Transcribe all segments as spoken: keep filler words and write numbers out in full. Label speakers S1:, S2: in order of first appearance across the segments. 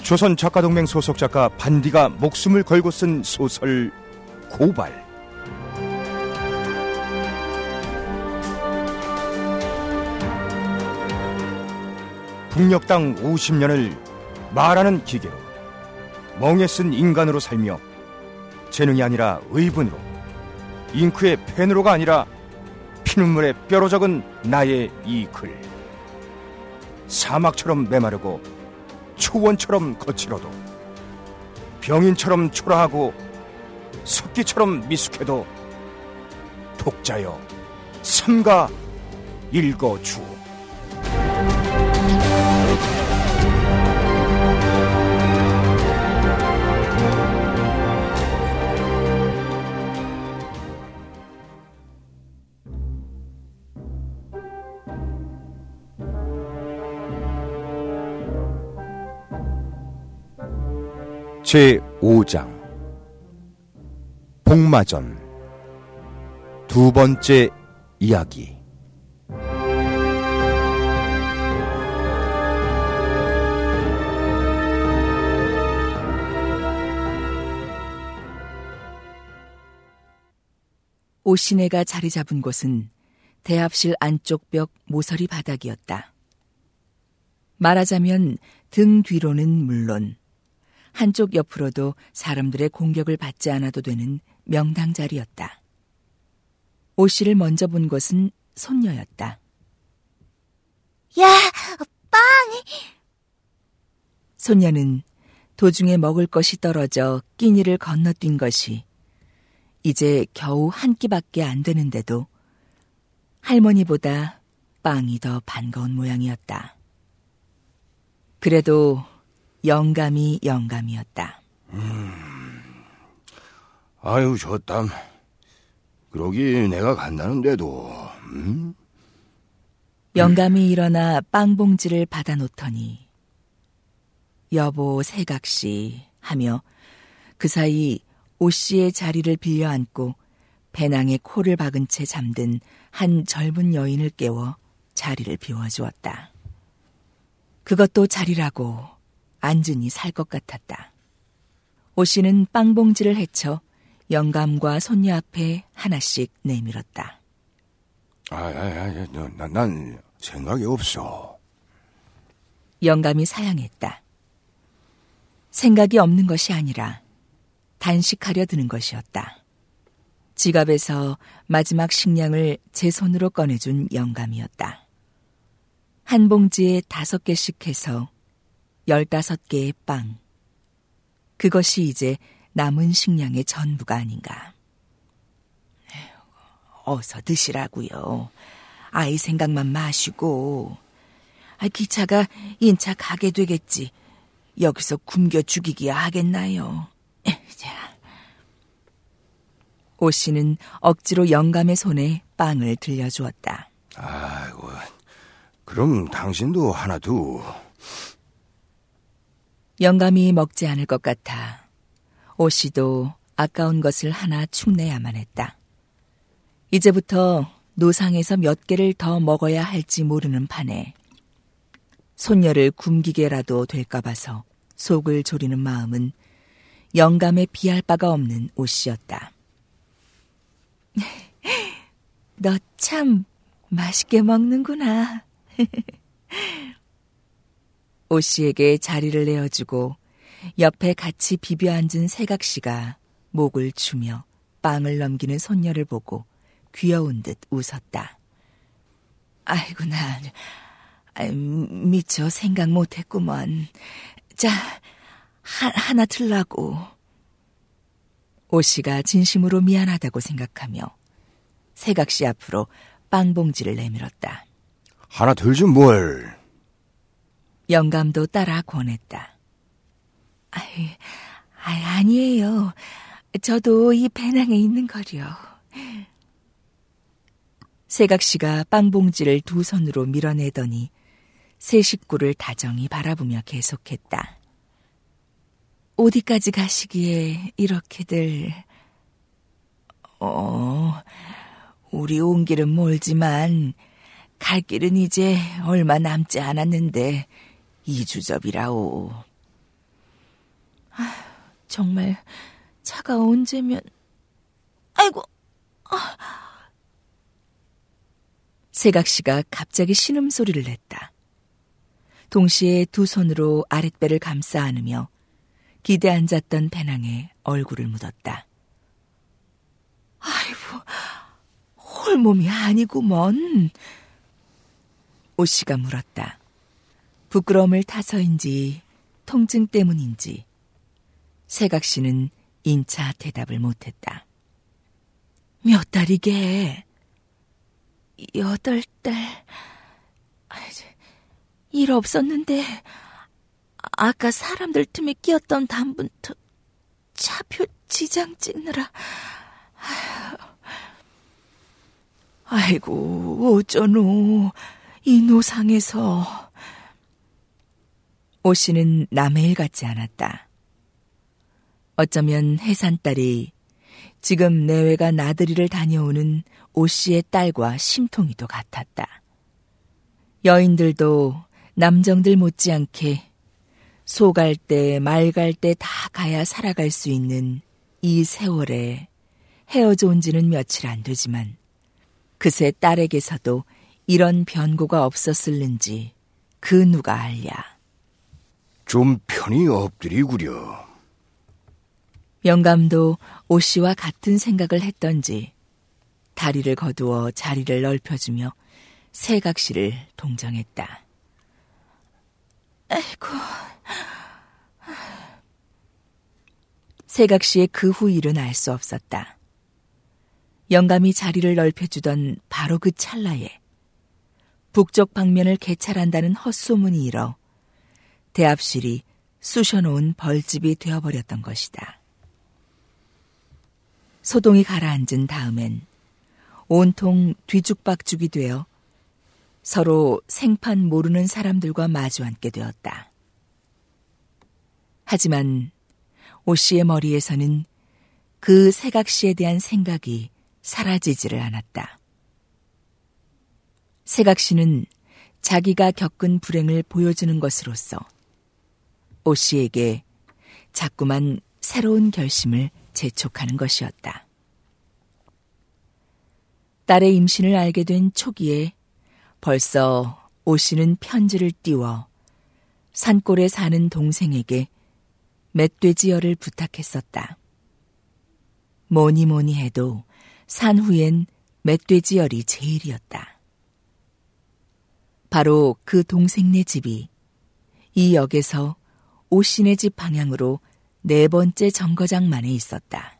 S1: 조선 작가동맹 소속 작가 반디가 목숨을 걸고 쓴 소설 고발. 북녘 땅 오십 년을 말하는 기계로, 멍에 쓴 인간으로 살며 재능이 아니라 의분으로, 잉크의 펜으로가 아니라 피눈물에 뼈로 적은 나의 이 글. 사막처럼 메마르고 초원처럼 거칠어도, 병인처럼 초라하고 습기처럼 미숙해도 독자여 삼가 읽어주오. 제오 장 복마전 두 번째 이야기.
S2: 오시네가 자리 잡은 곳은 대합실 안쪽 벽 모서리 바닥이었다. 말하자면 등 뒤로는 물론 한쪽 옆으로도 사람들의 공격을 받지 않아도 되는 명당 자리였다. 오 씨를 먼저 본 것은 손녀였다.
S3: 야, 빵!
S2: 손녀는 도중에 먹을 것이 떨어져 끼니를 건너뛴 것이 이제 겨우 한 끼밖에 안 되는데도 할머니보다 빵이 더 반가운 모양이었다. 그래도 영감이 영감이었다.
S4: 음, 아유, 저 땀. 그러기 내가 간다는데도. 음?
S2: 영감이 일어나 빵봉지를 받아놓더니 여보 새각시 하며 그 사이 오 씨의 자리를 빌려 앉고 배낭에 코를 박은 채 잠든 한 젊은 여인을 깨워 자리를 비워주었다. 그것도 자리라고 앉으니 살 것 같았다. 오 씨는 빵봉지를 헤쳐 영감과 손녀 앞에 하나씩 내밀었다.
S4: 아, 아, 아, 난, 난 생각이 없어.
S2: 영감이 사양했다. 생각이 없는 것이 아니라 단식하려 드는 것이었다. 지갑에서 마지막 식량을 제 손으로 꺼내준 영감이었다. 한 봉지에 다섯 개씩 해서 열다섯 개의 빵. 그것이 이제 남은 식량의 전부가 아닌가. 어서 드시라고요. 아이 생각만 마시고. 아, 기차가 인차 가게 되겠지. 여기서 굶겨 죽이기야 하겠나요. 자. 오 씨는 억지로 영감의 손에 빵을 들려주었다.
S4: 아이고, 그럼 당신도 하나 두.
S2: 영감이 먹지 않을 것 같아 오 씨도 아까운 것을 하나 축내야만 했다. 이제부터 노상에서 몇 개를 더 먹어야 할지 모르는 판에 손녀를 굶기게라도 될까 봐서 속을 졸이는 마음은 영감에 비할 바가 없는 오 씨였다. 너 참 맛있게 먹는구나. 오 씨에게 자리를 내어주고 옆에 같이 비벼 앉은 새각시가 목을 추며 빵을 넘기는 손녀를 보고 귀여운 듯 웃었다. 아이고, 나 미처 생각 못했구먼. 자, 하, 하나 들라고. 오 씨가 진심으로 미안하다고 생각하며 새각시 앞으로 빵봉지를 내밀었다.
S4: 하나 들지 뭘.
S2: 영감도 따라 권했다. 아이, 아이, 아니에요. 저도 이 배낭에 있는 거려. 새각시가 빵봉지를 두 손으로 밀어내더니 세 식구를 다정히 바라보며 계속했다. 어디까지 가시기에 이렇게들. 어, 우리 온 길은 멀지만 갈 길은 이제 얼마 남지 않았는데 이주접이라오. 정말 차가 언제면... 아이고! 아. 세각씨가 갑자기 신음소리를 냈다. 동시에 두 손으로 아랫배를 감싸 안으며 기대 앉았던 배낭에 얼굴을 묻었다. 아이고, 홀몸이 아니구먼. 오씨가 물었다. 부끄러움을 타서인지 통증 때문인지 세각씨는 인차 대답을 못했다. 몇 달이게? 여덟 달. 일 없었는데 아까 사람들 틈에 끼었던 담부터 차표 지장 찍느라. 아이고 어쩌노 이 노상에서. 오씨는 남의 일 같지 않았다. 어쩌면 해산딸이 지금 내외가 나들이를 다녀오는 오씨의 딸과 심통이도 같았다. 여인들도 남정들 못지않게 소 갈 때, 말 갈 때 다 가야 살아갈 수 있는 이 세월에 헤어져 온 지는 며칠 안 되지만 그새 딸에게서도 이런 변고가 없었을는지 그 누가 알랴.
S4: 좀 편히 엎드리구려.
S2: 영감도 오씨와 같은 생각을 했던지 다리를 거두어 자리를 넓혀주며 세각씨를 동정했다. 아이고. 세각씨의 그 후 일은 알 수 없었다. 영감이 자리를 넓혀주던 바로 그 찰나에 북쪽 방면을 개찰한다는 헛소문이 일어 대합실이 쑤셔놓은 벌집이 되어버렸던 것이다. 소동이 가라앉은 다음엔 온통 뒤죽박죽이 되어 서로 생판 모르는 사람들과 마주 앉게 되었다. 하지만 오씨의 머리에서는 그 세각씨에 대한 생각이 사라지지를 않았다. 세각씨는 자기가 겪은 불행을 보여주는 것으로서 오씨에게 자꾸만 새로운 결심을 재촉하는 것이었다. 딸의 임신을 알게 된 초기에 벌써 오씨는 편지를 띄워 산골에 사는 동생에게 멧돼지열을 부탁했었다. 뭐니 뭐니 해도 산 후엔 멧돼지열이 제일이었다. 바로 그 동생네 집이 이 역에서 오씨네 집 방향으로 네 번째 정거장만에 있었다.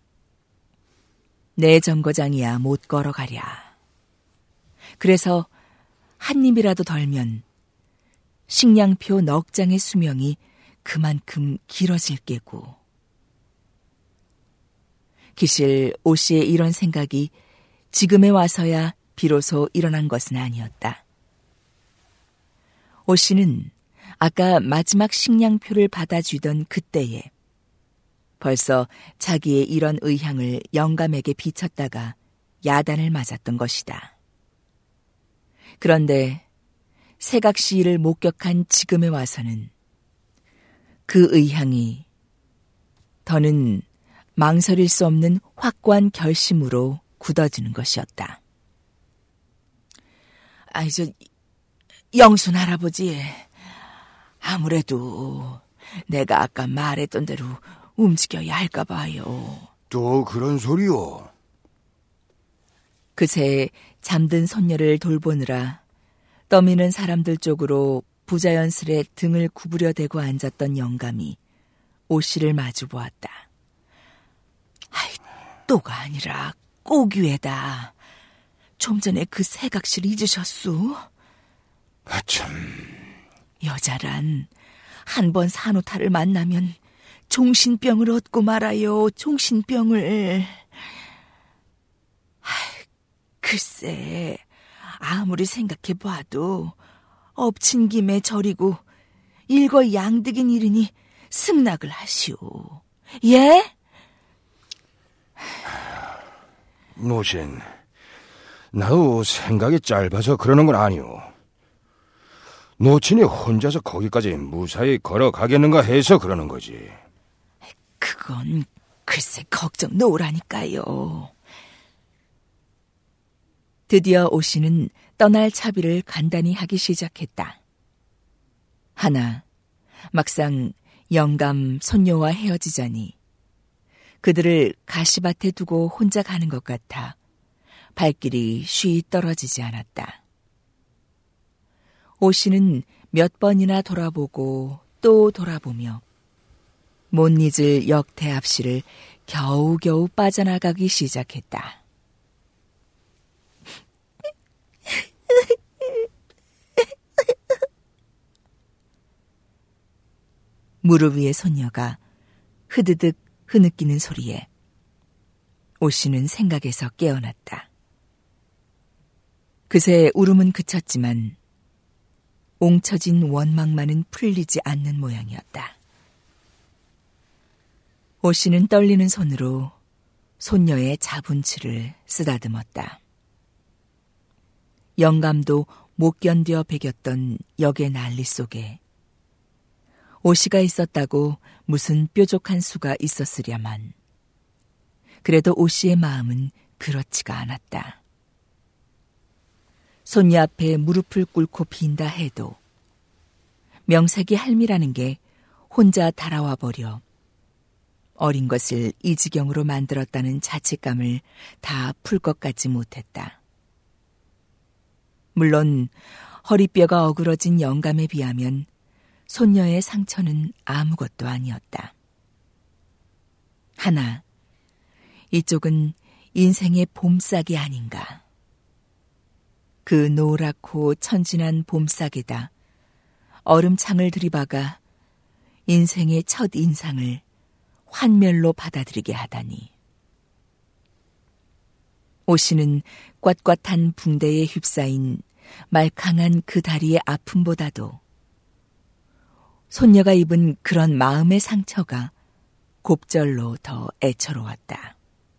S2: 내 정거장이야 못 걸어가랴. 그래서 한 입이라도 덜면 식량표 넉 장의 수명이 그만큼 길어질 게고. 기실 오씨의 이런 생각이 지금에 와서야 비로소 일어난 것은 아니었다. 오씨는 아까 마지막 식량표를 받아주던 그때에 벌써 자기의 이런 의향을 영감에게 비쳤다가 야단을 맞았던 것이다. 그런데 세각씨 일을 목격한 지금에 와서는 그 의향이 더는 망설일 수 없는 확고한 결심으로 굳어지는 것이었다. 아이, 저, 영순 할아버지, 아무래도 내가 아까 말했던 대로 움직여야 할까 봐요.
S4: 또 그런 소리요?
S2: 그새 잠든 손녀를 돌보느라 떠미는 사람들 쪽으로 부자연스레 등을 구부려 대고 앉았던 영감이 오씨를 마주 보았다. 아이, 또가 아니라 꼬귀에다. 좀 전에 그 세각실 잊으셨소?
S4: 아참.
S2: 여자란 한 번 산호타를 만나면 종신병을 얻고 말아요. 종신병을. 아, 글쎄, 아무리 생각해봐도 엎친 김에 저리고 일거양득인 일이니 승낙을 하시오. 예?
S4: 노신, 나도 생각이 짧아서 그러는 건 아니오. 노친이 혼자서 거기까지 무사히 걸어가겠는가 해서 그러는 거지.
S2: 그건 글쎄 걱정 놓으라니까요. 드디어 오 씨는 떠날 차비를 간단히 하기 시작했다. 하나, 막상 영감 손녀와 헤어지자니 그들을 가시밭에 두고 혼자 가는 것 같아 발길이 쉬이 떨어지지 않았다. 오 씨는 몇 번이나 돌아보고 또 돌아보며 못 잊을 역대 앞시를 겨우겨우 빠져나가기 시작했다. 무릎 위에 손녀가 흐드득 흐느끼는 소리에 오 씨는 생각에서 깨어났다. 그새 울음은 그쳤지만 옹쳐진 원망만은 풀리지 않는 모양이었다. 오 씨는 떨리는 손으로 손녀의 자분치를 쓰다듬었다. 영감도 못 견뎌 배겼던 역의 난리 속에 오 씨가 있었다고 무슨 뾰족한 수가 있었으랴만. 그래도 오 씨의 마음은 그렇지가 않았다. 손녀 앞에 무릎을 꿇고 빈다 해도 명색이 할미라는 게 혼자 달아와 버려 어린 것을 이 지경으로 만들었다는 자책감을 다 풀 것 같지 못했다. 물론 허리뼈가 어그러진 영감에 비하면 손녀의 상처는 아무것도 아니었다. 하나, 이쪽은 인생의 봄싹이 아닌가. 그 노랗고 천진한 봄싹에다 얼음창을 들이박아 인생의 첫 인상을 환멸로 받아들이게 하다니. 오 씨는 빳빳한 붕대에 휩싸인 말캉한 그 다리의 아픔보다도 손녀가 입은 그런 마음의 상처가 곱절로 더 애처로웠다.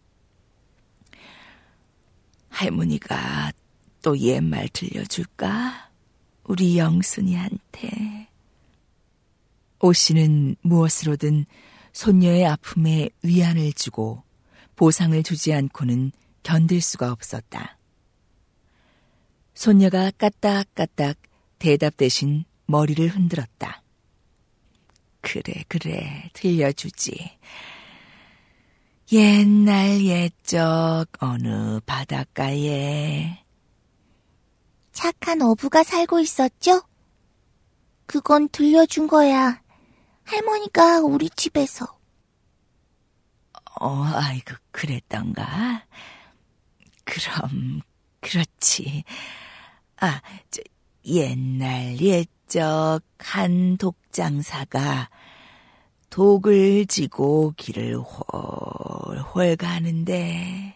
S2: 할머니가 또 옛말 들려줄까? 우리 영순이한테. 오 씨는 무엇으로든 손녀의 아픔에 위안을 주고 보상을 주지 않고는 견딜 수가 없었다. 손녀가 까딱까딱 대답 대신 머리를 흔들었다. 그래 그래 들려주지. 옛날 옛적 어느 바닷가에
S3: 착한 어부가 살고 있었죠? 그건 들려준 거야. 할머니가 우리 집에서.
S2: 어, 아이고, 그랬던가? 그럼, 그렇지. 아, 저, 옛날 옛적 한 독장사가 독을 지고 길을 홀홀 가는데.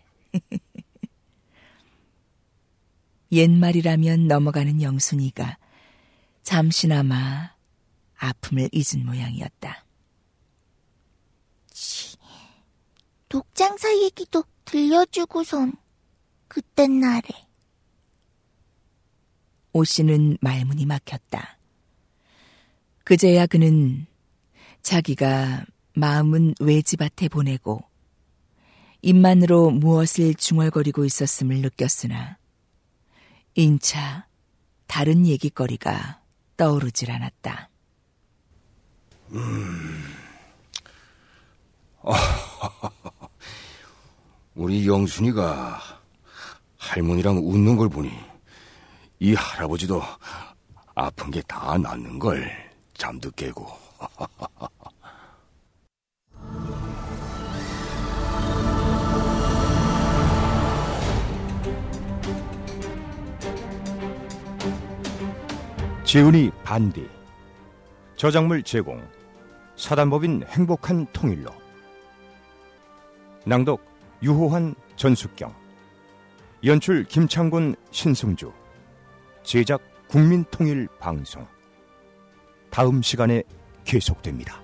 S2: 옛말이라면 넘어가는 영순이가 잠시나마 아픔을 잊은 모양이었다.
S3: 치, 독장사 얘기도 들려주고선 그땐 날에.
S2: 오 씨는 말문이 막혔다. 그제야 그는 자기가 마음은 외지밭에 보내고 입만으로 무엇을 중얼거리고 있었음을 느꼈으나 인차 다른 얘기거리가 떠오르질 않았다.
S4: 음. 아, 우리 영순이가 할머니랑 웃는 걸 보니 이 할아버지도 아픈 게 다 낫는 걸 잠도 깨고.
S1: 지은이 반디, 저작물 제공, 사단법인 행복한 통일로, 낭독 유호환 전숙경, 연출 김창곤 신승주, 제작 국민통일방송. 다음 시간에 계속됩니다.